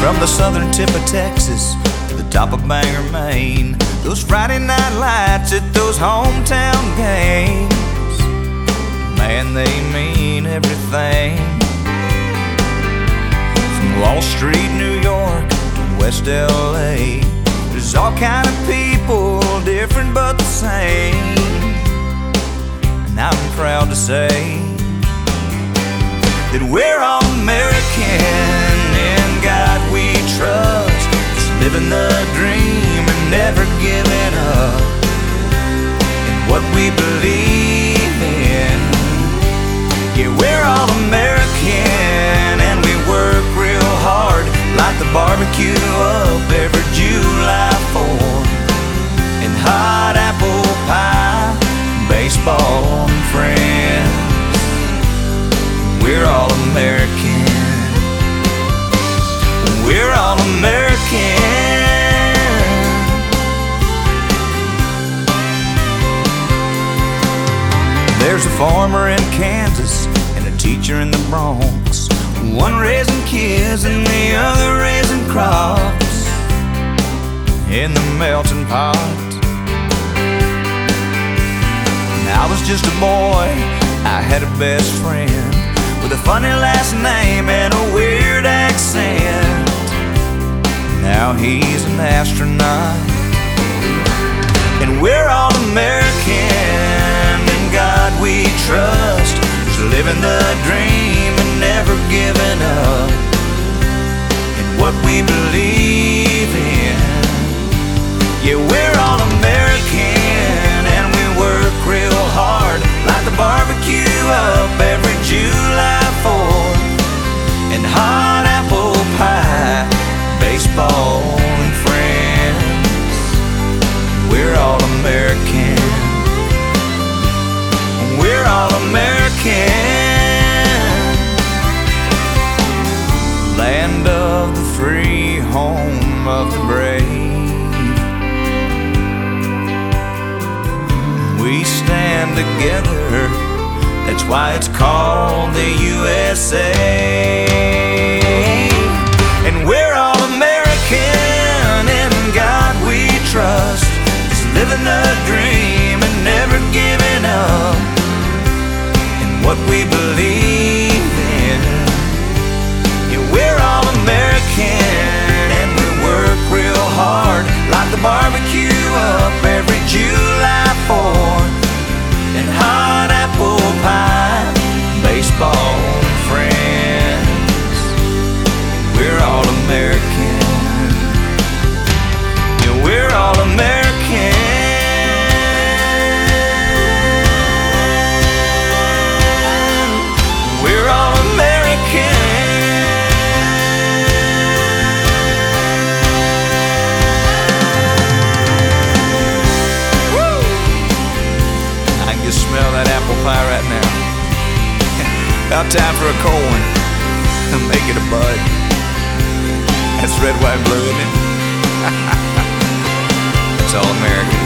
From the southern tip of Texas to the top of Bangor, Maine, those Friday night lights at those hometown games, man, they mean everything. From Wall Street, New York to West LA, there's all kind of people, different but the same. And I'm proud to say that we're all American, in God we trust, just living the dream and never giving up in what we believe in. Yeah, we're all American and we work real hard, light the barbecue up every July 4th, and hot apple pie, baseball and friends. We're all American. We're all American. There's a farmer in Kansas and a teacher in the Bronx, one raising kids and the other raising crops in the melting pot. When I was just a boy, I had a best friend with a funny last name and a weird accent. Now he's an astronaut. And we're all American, in God we trust, just living the dream and never giving up in what we believe in. Yeah, we're all American and we work real hard, light the barbecue up every July 4th, and hot apple pie, baseball and friends. We're all American. We're all American. Land of the free, home of the brave. We stand together, that's why it's called the USA. And we're all American, in God we trust, just living the dream and never giving up in what we believe in. Yeah, we're all American and we work real hard, light the barbecue up every July 4th, and hot apple pie, baseball and friends. We're all American. Yeah, we're all American. We're all American. Woo! I can just smell that apple pie right now. About time for a cold one. Make it a bud. That's red, white, blue, isn't it? It's all American.